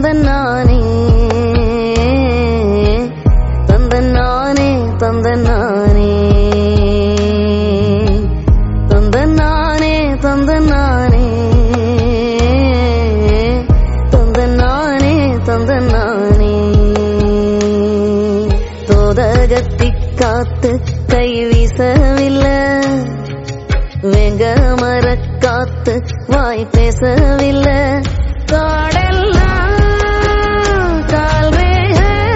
தந்தனானே தந்தனானே தந்தனானே தந்தனானே தந்தனானே தந்தனானே தந்தனானே தோதகத்தி காத்து கை வீசவில்லை வெங்க மரக்காத்து வாய் பேசவில்லை காடெல்லாம் கால்வேக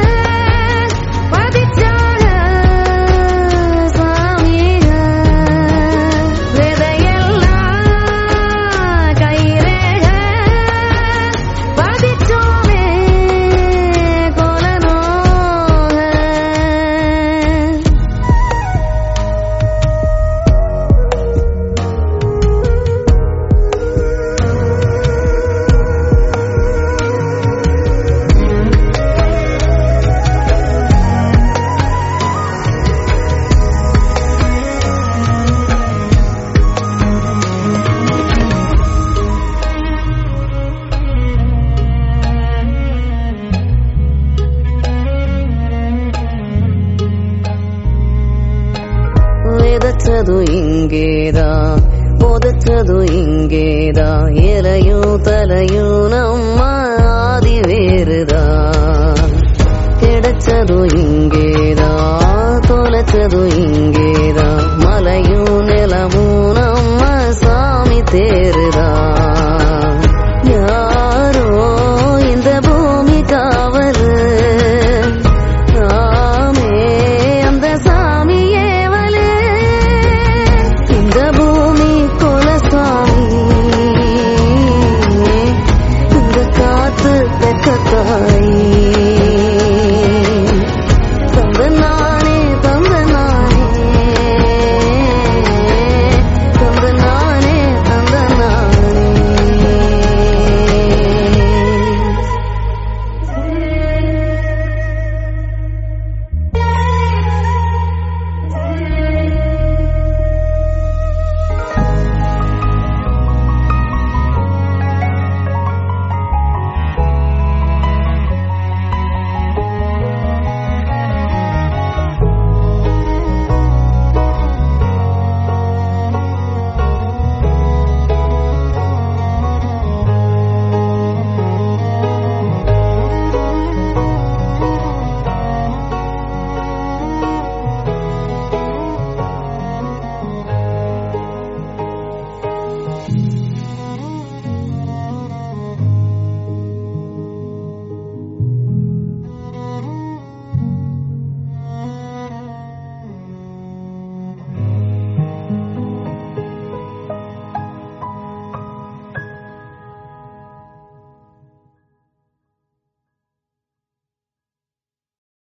பதிச்சாக சாமிக விதையெல்லாம் கைரேக பதிச்சோமே கோலனோக விதைச்சது இங்கேதான் புதைச்சது இங்கேதான் இலையும் தலையும் நம்ம ஆதி வேறுதான் கிடைச்சது இங்கேதான் தொலைச்சது இங்கேதான் மலையும் நிலமும் நம்ம சாமி தேருதான் யாரோ இந்த பூமி காவலு காத்து தெக்க தாய்